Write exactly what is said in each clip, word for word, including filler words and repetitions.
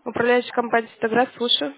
Управляющая компания «Светоград», слушаю.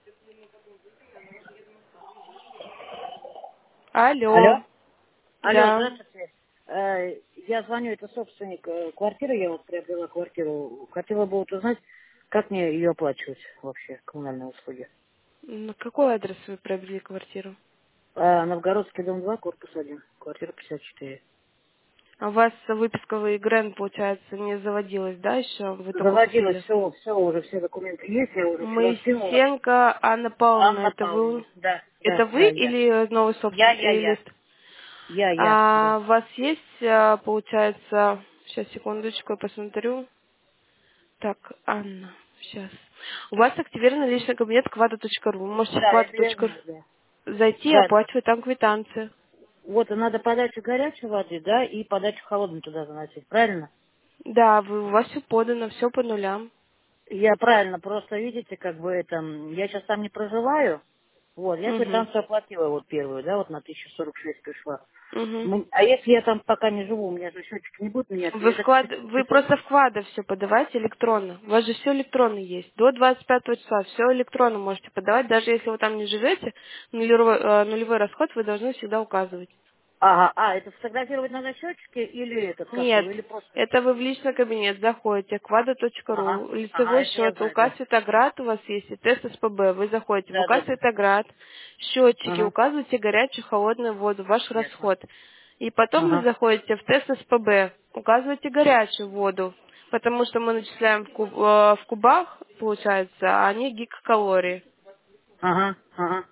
Алло. Алло. Алло, Да. здравствуйте. Э, Я звоню, это собственник э, квартиры, я вот приобрела квартиру. Хотела бы вот узнать, как мне ее оплачивать вообще, коммунальные услуги. На какой адрес вы приобрели квартиру? А, Новгородский дом два, корпус один, квартира пятьдесят четыре. А у вас выписка в ИГРЭН, получается, не заводилась, да, еще? Вы только Заводилось купили. все, все, уже все документы есть, я уже все раскинула. Моисенко Анна Павловна, Анна это вы? Павловна, да, Это да, вы да, я. или новый Я, собственник? я, Или... я. Я, я, А да. у вас есть, а, получается, сейчас, секундочку, я посмотрю. Так, Анна, сейчас. У вас активирован личный кабинет квада точка ру. Вы можете в Да, квада это я точка ру знаю, да. зайти и Да, да. оплачивать там квитанции. Вот, и надо подачу горячей воды, да, и подачу холодной туда заносить, правильно? Да, вы, у вас все подано, все по нулям. Я правильно, просто видите, как бы это, м, я сейчас там не проживаю, вот, я Угу. квитанцию оплатила вот первую, да, вот на тысячу сорок шесть пришла. Угу. М, А если я там пока не живу, у меня же счетчик не будет меняться, Вы я так вклад, вы чуть-чуть... просто вклады все подавайте электронно. У вас же все электронно есть. До двадцать пятого числа все электронно можете подавать, даже если вы там не живете, нулевой, э, нулевой расход вы должны всегда указывать. Ага, а, это фотографировать надо счетчики или этот, как Нет, его, или просто... это вы в личный кабинет заходите, квада точка Ага, ру, ага, лицевой это я счет, знаю, указ да. Светоград у вас есть, и тест СПБ. Вы заходите в Да, указ да, да. Светоград, счетчики, Ага, указываете горячую, холодную воду, ваш ясно. расход. И потом вы Ага, заходите в тест СПБ, указываете горячую воду, потому что мы начисляем в, куб- э, в кубах, получается, а они гигакалории. ага, ага.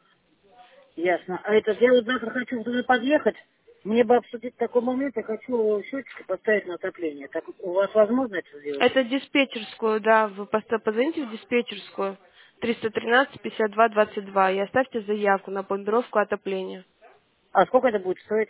Ясно. А это я вот завтра хочу туда подъехать. Мне бы обсудить такой момент, я хочу счетчики поставить на отопление. Так у вас возможно это сделать? Это диспетчерскую, да, вы просто позвоните в диспетчерскую триста тринадцать пятьдесят два двадцать два и оставьте заявку на пломбировку отопления. А сколько это будет стоить?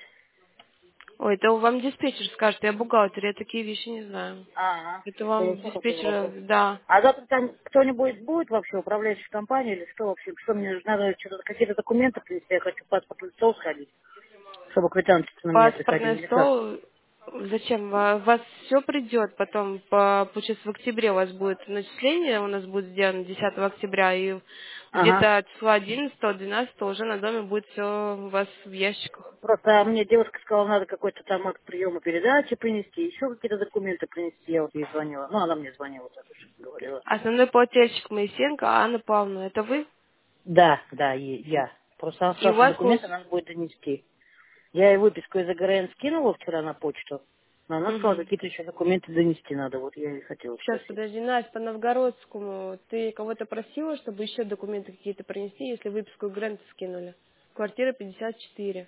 Ой, это вам диспетчер скажет, я бухгалтер, я такие вещи не знаю. Ага. Это Это вам такой диспетчер, вопрос. да. А завтра там кто-нибудь будет вообще управляющая компания или что вообще? Что мне надо что-то какие-то документы принести? Я хочу в паспортный стол сходить, чтобы квитанции на меня приходили Паспортный или как? стол, зачем? А, У вас все придет потом, по, получается, в октябре у вас будет начисление, у нас будет сделано десятого октября, и Ага. где-то числа одиннадцатого двенадцатого уже на доме будет все у вас в ящиках. Просто мне девушка сказала, надо какой-то там акт приема передачи принести, еще какие-то документы принести. Я вот ей звонила. Ну, она мне звонила, так уж говорила. Основной плательщик Моисенко Анна Павловна, это вы? Да, да, и я. Просто И у оставшиеся вас документы получ- надо будет донести. Я ей выписку из АГРН скинула вчера на почту, но она сказала, Мгм. какие-то еще документы донести надо. Вот я и хотела Сейчас, спросить. подожди, Настя, по Новгородскому, ты кого-то просила, чтобы еще документы какие-то принести, если выписку Грэнта скинули? Квартира пятьдесят четыре.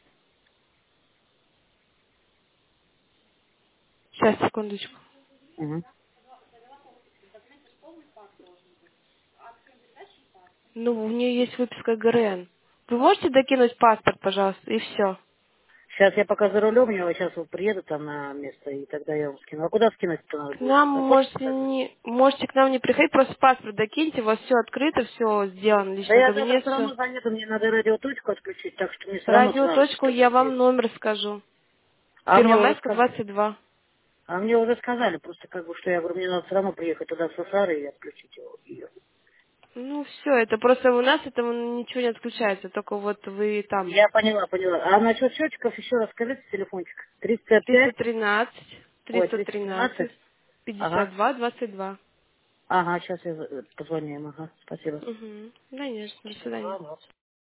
Сейчас, секундочку. Угу. Ну, у нее есть выписка ГРН. Вы можете докинуть паспорт, пожалуйста, и все. Сейчас я пока за рулем, я сейчас вот приеду там на место, и тогда я его скину. А куда скинуть-то надо К будет? нам На почту можете показать? не, можете к нам не приходить, просто паспорт докиньте, у вас все открыто, все сделано, Да личный я завтра кабинет, все все. равно заеду, мне надо радиоточку отключить, так что мне все равно сразу же, Радиоточку чтобы я вам здесь. номер скажу. А мне уже Первомайска сказали. двадцать два. А мне уже сказали, просто как бы, что я говорю, мне надо все равно приехать туда в Сусары и отключить его. ее. Ну все, это просто у нас это ничего не отключается, только вот вы там. Я поняла, поняла. А насчет счетчиков еще раз скажите телефончик. триста триста пять, тринадцать, ой, триста триста тринадцать. тринадцать, пятьдесят Ага. два двадцать два. Ага, сейчас я э, позвоню им, ага, спасибо. Угу. Конечно, до пятьдесят свидания. два двадцать.